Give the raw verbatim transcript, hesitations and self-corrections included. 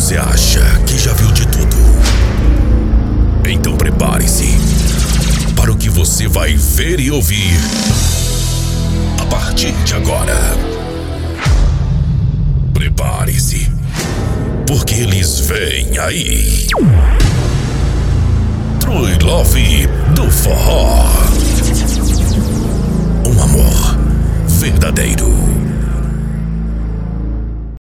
Você acha que já viu de tudo? Então prepare-se para o que você vai ver e ouvir a partir de agora. Prepare-se, porque eles vêm aí. True Love do Forró. Um amor verdadeiro.